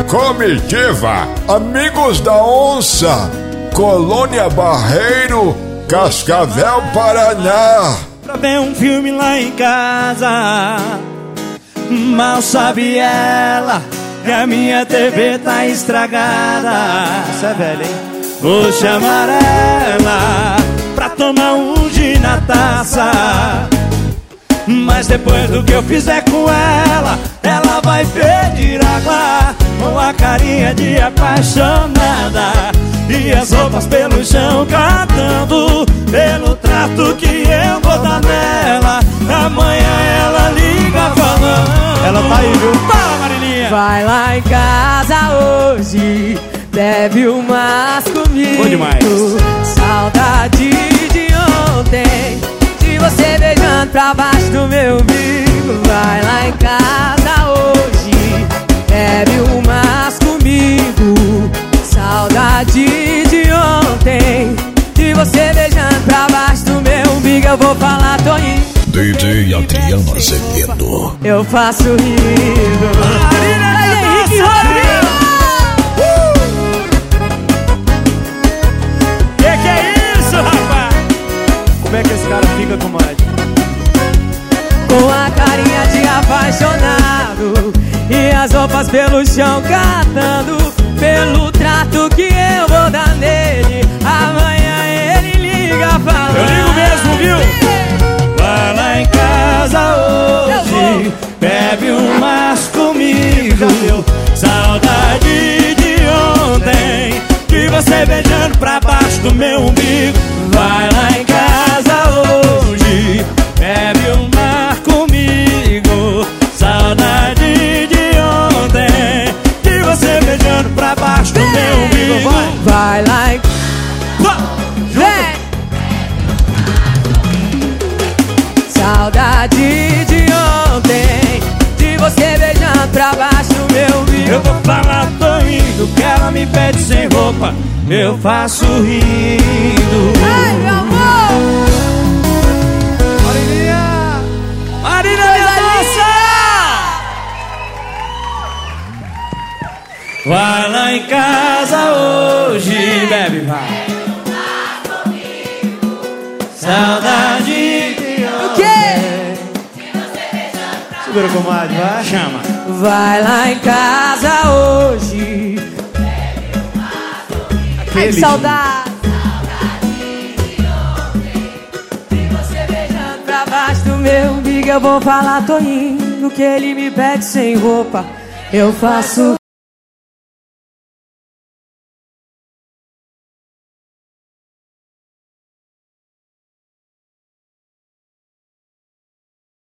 Comitiva, Amigos da Onça, Colônia Barreiro, Cascavel, Paraná. Pra ver um filme lá em casa, mal sabe ela que a minha TV tá estragada. Isso é velho, hein? Vou chamar ela pra tomar um gin na taça, mas depois do que eu fizer com ela, ela vai pedir água, com a carinha de apaixonada e as roupas pelo chão cantando, pelo trato que eu vou dar nela. Amanhã ela liga falando. Ela tá aí, viu? Fala, Marilinha! Vai lá em casa hoje, bebe umas comigo. Bom demais. Saudade de ontem, de você beijando pra baixo do meu umbigo. Vai lá em casa hoje, bebe umas comigo. Saudade de ontem, de você beijando pra baixo do meu umbigo. Eu vou falar, Toninho. DJ Adriano Azevedo. Eu faço rindo. Henrique Rodrigo! Que é isso, rapaz? Como é que esse cara fica, comadre? Com a carinha de apaixonado e as roupas pelo chão catando, pelo trato que eu vou dar nele. Amanhã ele liga falando. Eu ligo mesmo, viu? Vai lá em casa hoje, bebe umas comigo. Saudade de ontem, de você beijando pra baixo do meu umbigo. Vai lá em casa hoje, bebe uma comigo. Saudade de ontem, de você beijando pra baixo do meu umbigo. Vai lá em... Vem! Saudade de ontem, de você beijando pra baixo do meu umbigo. Eu vou falar, tô indo, que ela me pede sem roupa, eu faço rindo. Ai, meu amor! Marilinha! Marilinha, nossa! Vai lá em casa hoje, bebe, vai. Saudade de O quê? Segura, comadre, vai. chama. Vai lá em casa hoje. Ai, que saudade. De você beijando pra baixo do meu umbigo. Eu vou falar, tô indo, que ele me pede sem roupa. Eu faço